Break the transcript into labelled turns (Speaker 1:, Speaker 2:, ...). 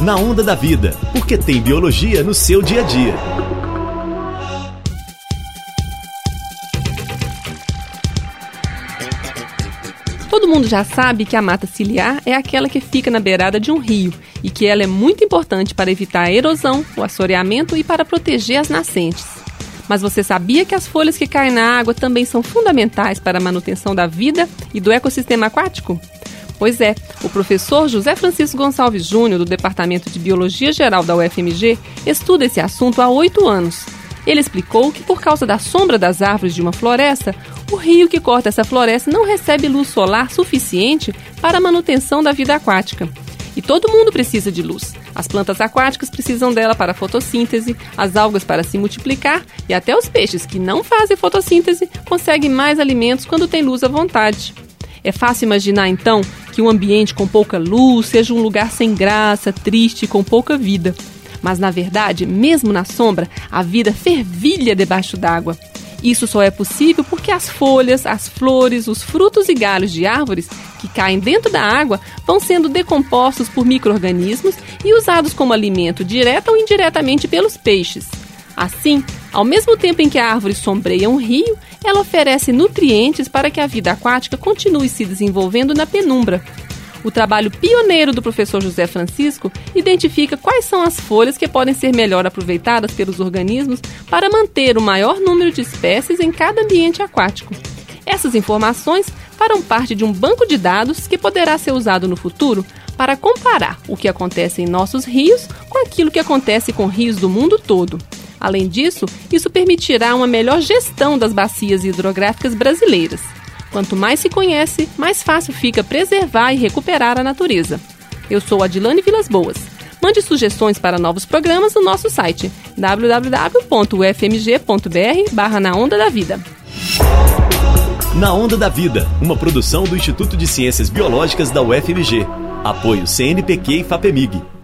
Speaker 1: Na Onda da Vida, porque tem biologia no seu dia a dia.
Speaker 2: Todo mundo já sabe que a mata ciliar é aquela que fica na beirada de um rio e que ela é muito importante para evitar a erosão, o assoreamento e para proteger as nascentes. Mas você sabia que as folhas que caem na água também são fundamentais para a manutenção da vida e do ecossistema aquático? Pois é, o professor José Francisco Gonçalves Júnior, do Departamento de Biologia Geral da UFMG, estuda esse assunto há 8 anos. Ele explicou que, por causa da sombra das árvores de uma floresta, o rio que corta essa floresta não recebe luz solar suficiente para a manutenção da vida aquática. E todo mundo precisa de luz. As plantas aquáticas precisam dela para a fotossíntese, as algas para se multiplicar e até os peixes que não fazem fotossíntese conseguem mais alimentos quando tem luz à vontade. É fácil imaginar, então, que um ambiente com pouca luz seja um lugar sem graça, triste e com pouca vida. Mas, na verdade, mesmo na sombra, a vida fervilha debaixo d'água. Isso só é possível porque as folhas, as flores, os frutos e galhos de árvores que caem dentro da água vão sendo decompostos por micro-organismos e usados como alimento direta ou indiretamente pelos peixes. Assim, ao mesmo tempo em que a árvore sombreia um rio, ela oferece nutrientes para que a vida aquática continue se desenvolvendo na penumbra. O trabalho pioneiro do professor José Francisco identifica quais são as folhas que podem ser melhor aproveitadas pelos organismos para manter o maior número de espécies em cada ambiente aquático. Essas informações farão parte de um banco de dados que poderá ser usado no futuro para comparar o que acontece em nossos rios com aquilo que acontece com rios do mundo todo. Além disso, isso permitirá uma melhor gestão das bacias hidrográficas brasileiras. Quanto mais se conhece, mais fácil fica preservar e recuperar a natureza. Eu sou Adilane Vilas Boas. Mande sugestões para novos programas no nosso site www.ufmg.br/Na Onda da Vida.
Speaker 1: Na Onda da Vida, uma produção do Instituto de Ciências Biológicas da UFMG. Apoio CNPq e FAPEMIG.